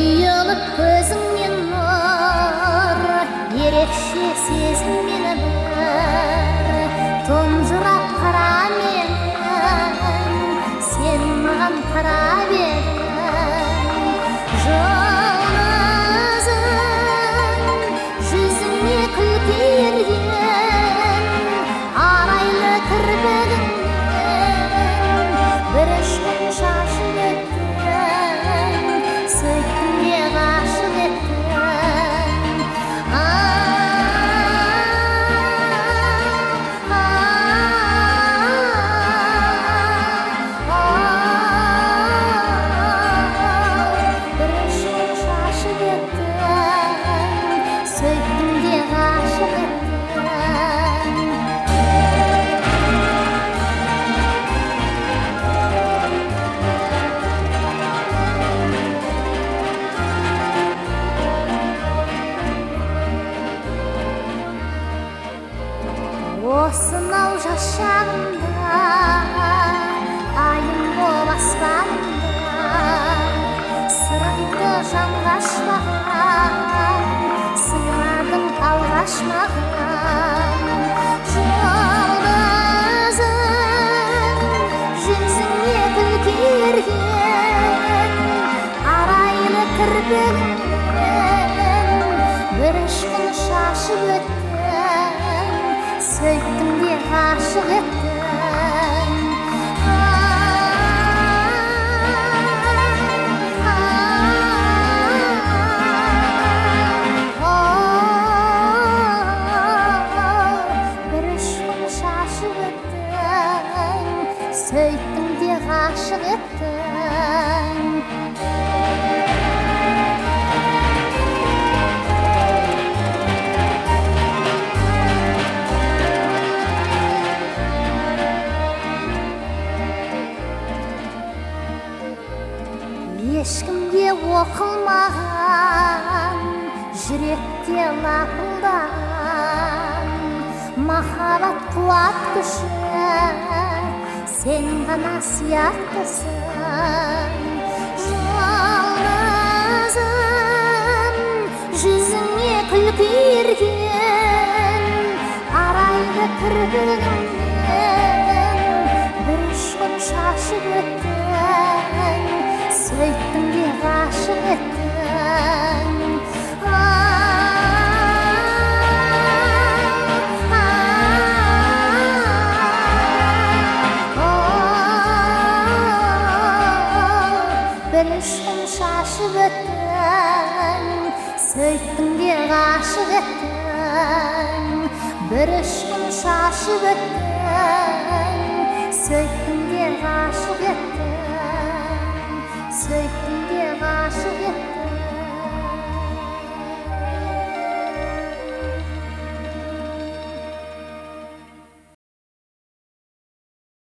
Құйылып көзіңнен нұр, ерекше сезім мені бір. Тұнжырап қарап едің, сен маған қарап едің. Жұлдызым, жүзіңе күлкі ерген, арайлы кірпігіңнен бір ұшқын шашып өттің, сөйттің де ғашық еттің. Bir ұшқын шашып өттің, сөйттің де ғашық еттің. Осынау жас шағымда айым боп аспанымда, сырымды жанға ашпаған, сыйладың алғаш маған. Жұлдызым, жүзіңе күлкі ерген, арайлы кірпігіңнен бір ұшқын шашып өттің, сөйттің де ғашық еттің. Bir ұшқын шашып өттің, сөйттің де ғашық еттің. Ешкімге оқылмаған, жүректе лапылдаған, махаббат қуат күші, сен ғана сияқтысың. Жұлдызым, жүзіңе күлкі ерген, арайлы кірпігіңнен бір ұшқын шашып өттің, сөйттің де ғашық еттің. Bir ұшқын шашып өттің, сөйттің де ғашық еттің. Bir ұшқын шашып өттің, сөйттің де ғашық еттің.